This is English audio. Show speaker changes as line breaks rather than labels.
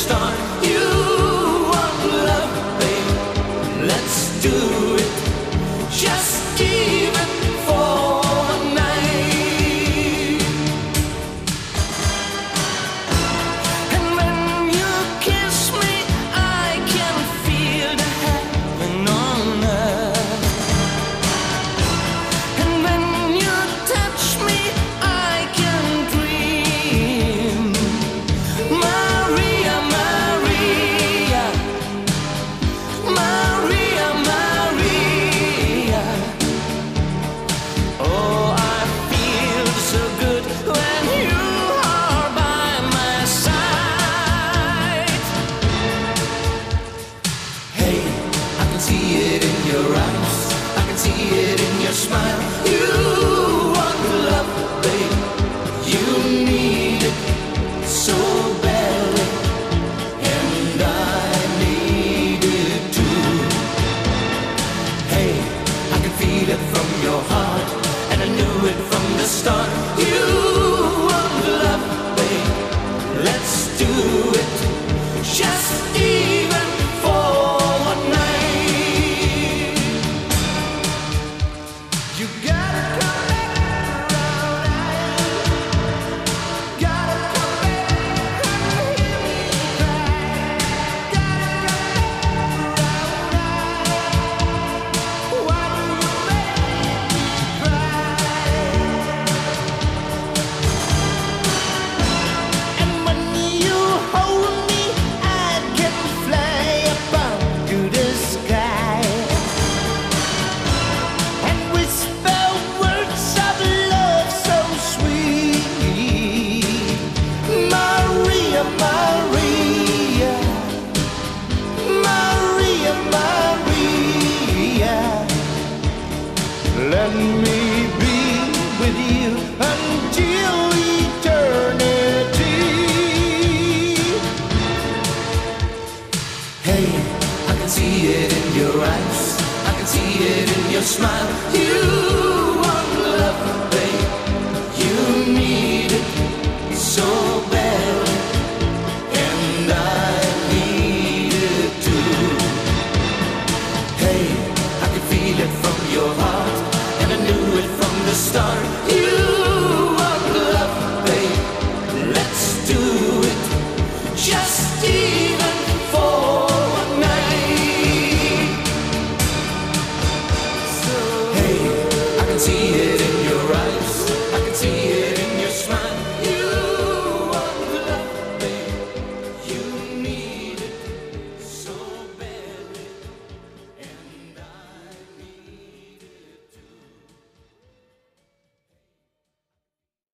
start. You want love, babe? Let's do it. Just even for a night. And when you kiss me, I can feel the heaven on earth. And when you touch me, I can dream. Maria, Maria, Maria, Maria. Oh, I feel so good when you are by my side. Hey, I can see it in your eyes, I can see it in your smile. You want love, babe, you need it so badly, and I need it too. Hey, I can feel it from your heart, and I knew it from the start. You want love, babe, let's do it. Just even for a night. You gotta come back around. Gotta come back and hear me cry. Gotta come back around. Why do you make me cry? And when you hold me, I can fly above to the sky and whisper words of love so sweet. Maria, Maria, Maria, Maria. Let me be with you until eternity. Hey, I can see it in your eyes, I can see it in your smile. You